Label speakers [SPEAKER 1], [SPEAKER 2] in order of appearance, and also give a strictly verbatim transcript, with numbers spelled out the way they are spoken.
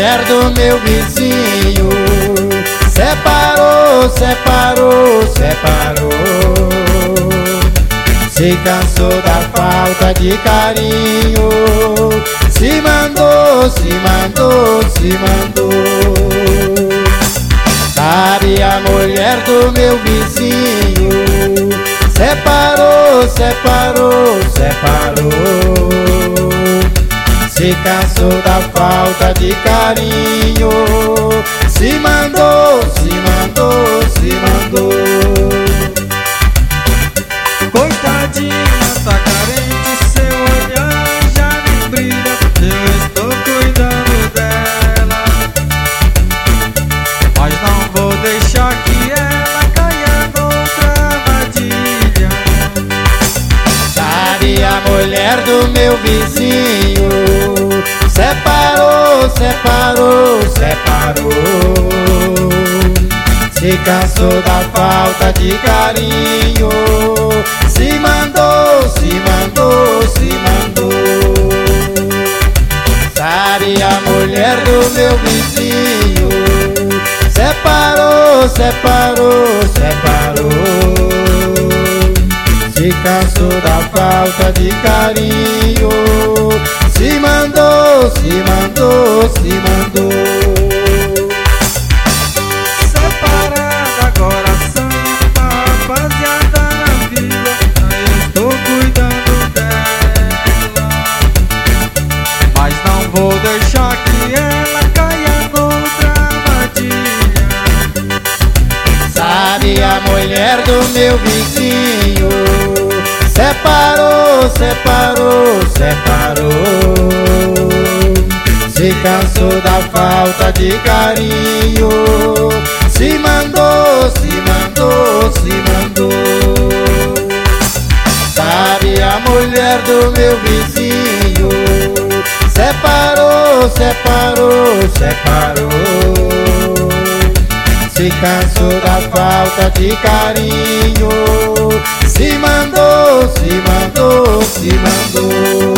[SPEAKER 1] mulher do meu vizinho. Separou, separou, separou. Se cansou da falta de carinho. Se mandou, se mandou, se mandou. Sabe a mulher do meu vizinho. Separou, separou, separou. Se cansou da falta de carinho. Se mandou, se mandou, se mandou.
[SPEAKER 2] Coitadinha, tá carente, seu olhar já me brilha. Eu estou cuidando dela, mas não vou deixar que ela caia noutra armadilha.
[SPEAKER 1] Sabe a mulher do meu vizinho. Separou, separou, separou. Se cansou da falta de carinho. Se mandou, se mandou, se mandou. Sabe a mulher do meu vizinho. Separou, separou, separou. Se cansou da falta de carinho. Se mandou, se mandou, se mandou.
[SPEAKER 2] Separada agora são uma rapaziada na vida. Eu estou cuidando dela, mas não vou deixar que ela caia noutra armadilha.
[SPEAKER 1] Sabe a mulher do meu vizinho. Separou, separou, separou. Se cansou da falta de carinho. Se mandou, se mandou, se mandou. Sabe a mulher do meu vizinho. Separou, separou, separou. Se cansou da falta de carinho. Se mandou, se mandou, se mandou.